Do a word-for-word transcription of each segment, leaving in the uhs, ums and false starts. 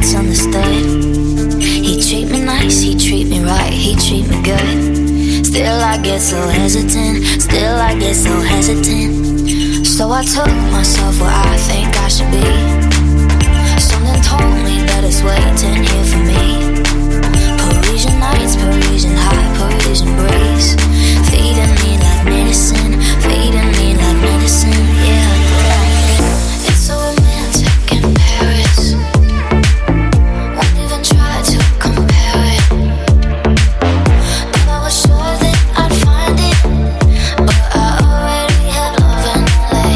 misunderstood. He treat me nice, he treat me right, he treat me good. Still I get so hesitant, still I get so hesitant. So I took myself where I think I should be. Something told me that it's waiting here for me. Parisian nights, Parisian high, Parisian breeze, feeding me like medicine, feeding me like medicine, yeah. It's so romantic in Paris. Won't even try to compare it. But I was sure that I'd find it. But I already have love in L A.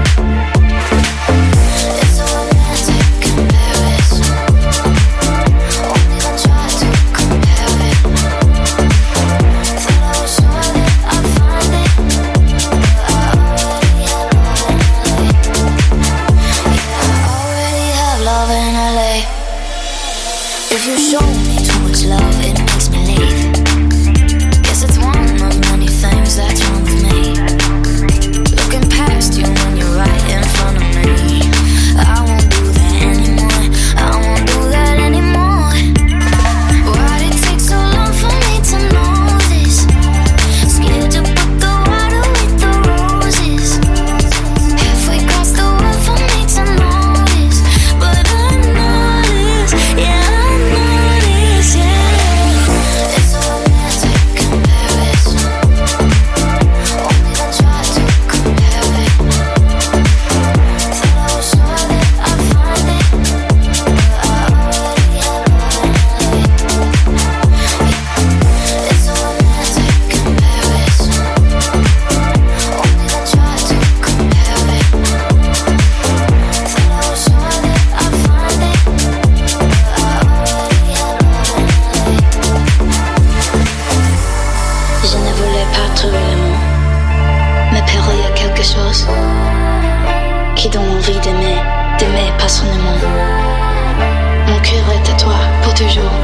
It's so romantic in Paris. Won't even try to compare it. Thought I was sure that I'd find it. But I already have love in L A. If you show me too much love, it makes me leave. Guess it's one of many things that's wrong with me. Looking past you when you're right in front of me. I won't do that anymore, I won't do that anymore. Why'd it take so long for me to know this? Scared to put the water with the roses. Halfway across the world for me to notice. But I notice, yeah, I notice, yeah. It's so romantic in Paris. Won't even try to compare it. Thought I was sure that I'd find it. But I already have love in L A. It's so romantic in Paris. Won't even try to compare it. Thought I was sure that I'd find it. But I already have love in L A. Je ne voulais pas trouver le mot, mais Pero, il y a quelque chose qui donne envie d'aimer, d'aimer passionnément. Mon cœur est à toi pour toujours.